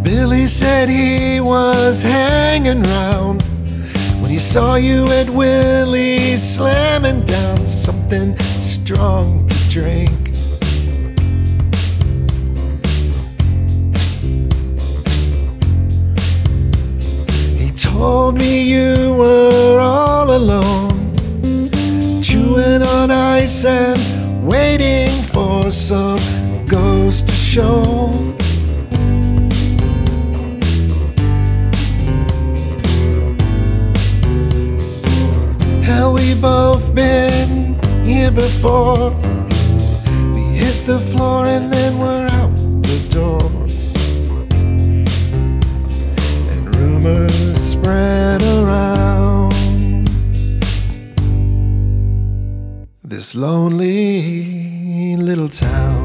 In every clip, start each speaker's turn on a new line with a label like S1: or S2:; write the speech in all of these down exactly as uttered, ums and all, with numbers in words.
S1: Billy said he was hanging round when he saw you at Willie's, slamming down something strong to drink. He told me you were all alone, chewing on ice and waiting for some ghost to show. Hell, we both been here before. We hit the floor and then we're out the door. And rumors spread around this lonely little town.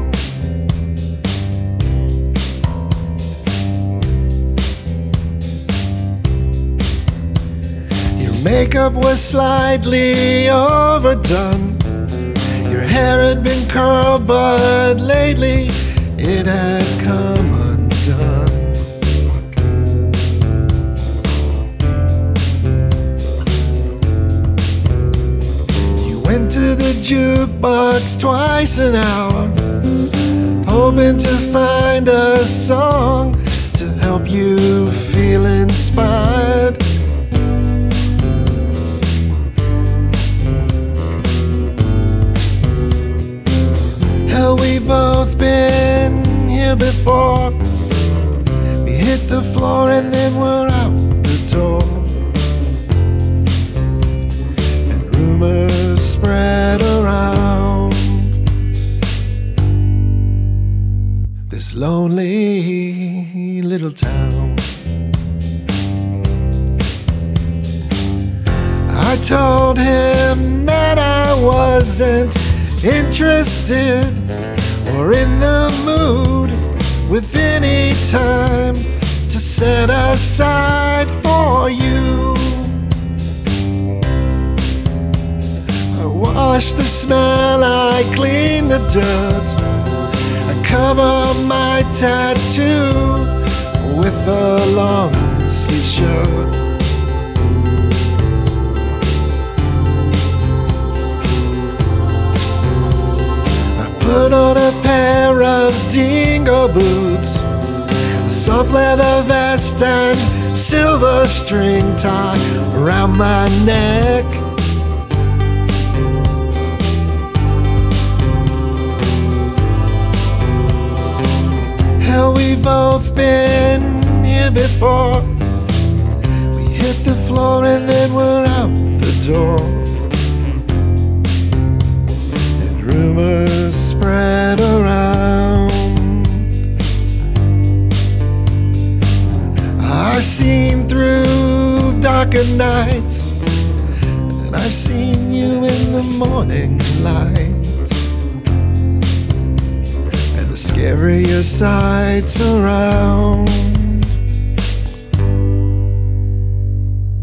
S1: Makeup was slightly overdone. Your hair had been curled, but lately it had come undone. You went to the jukebox twice an hour, hoping to find a song to help you feel inspired. We've both been here before. We hit the floor and then we're out the door. And rumors spread around this lonely little town. I told him that I wasn't interested or in the mood with any time to set aside for you. I wash the smell, I clean the dirt, I cover my tattoo with a long sleeve shirt. Put on a pair of dingo boots, a soft leather vest and silver string tie around my neck. Hell, we've both been here before. We hit the floor and then we're out the door. Rumors spread around. I've seen through darker nights, and I've seen you in the morning light, and the scarier sights around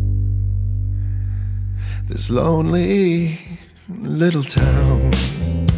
S1: this lonely little town.